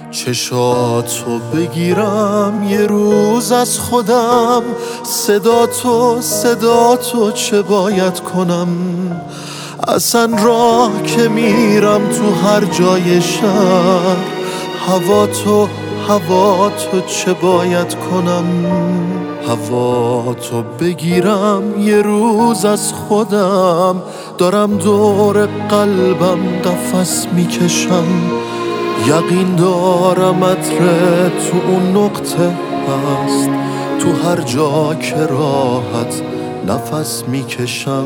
چشاتو بگیرم یه روز از خودم، صداتو چه باید کنم؟ اصلا راه که میرم تو هر جای شهر، هواتو چه باید کنم؟ هواتو بگیرم یه روز از خودم، دارم دور قلبم قفس میکشم، یقین دارم عطر تو اون نقطه هست، تو هر جا که راحت نفس میکشم.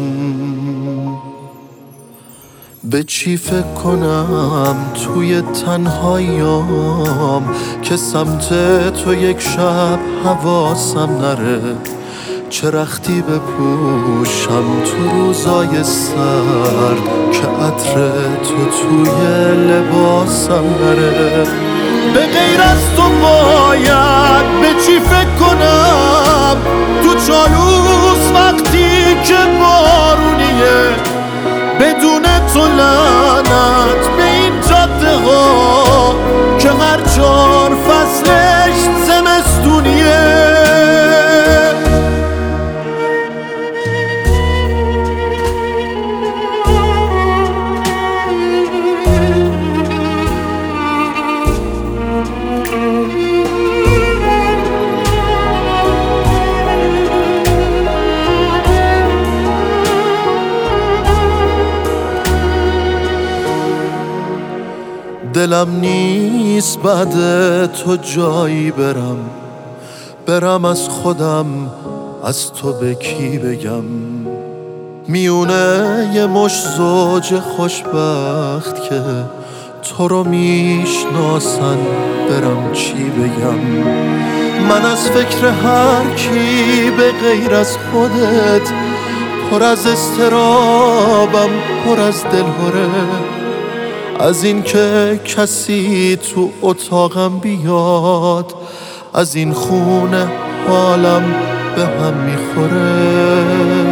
به چی فکر کنم توی تنهاییام که سمت تو یک شب حواسم نره؟ چه رختی بپوشم تو روزای سرد که عطر تو توی لباسم نره؟ به غیر از تو باید به چی فکر کنم تو چالوس وقتی که بارونیه؟ بدون تو لعنت به این جاده ها که هر 4 فصلش زمستونیه. دلم نیست بعد تو جایی برم از خودم، از تو به کی بگم؟ میونه یه مش زوج خوشبخت که تو رو میشناسن، برم چی بگم؟ من از فکر هر کی به غیر از خودت پر از اضطرابم، پر از دلهره، از این که کسی تو اتاقم بیاد، از این خونه حالم به هم میخوره.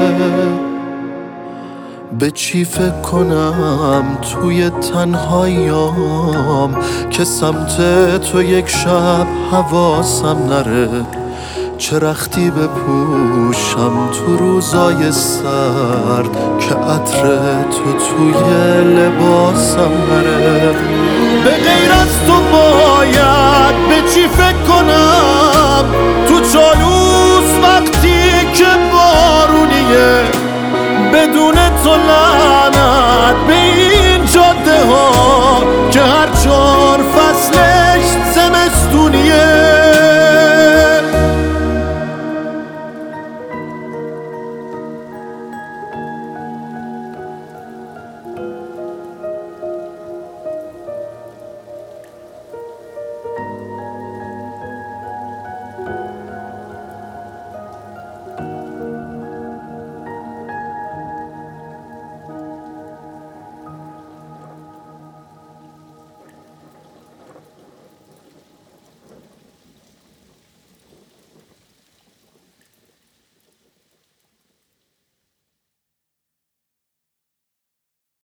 به چی فکر کنم توی تنهاییام که سمت تو یک شب حواسم نره؟ چه رختی بپوشم تو روزای سرد که عطر تو توی لباسم نره؟ به غیر از تو باید به چی فکر کنم تو چالوس وقتی که بارونیه؟ بدون تو لعنت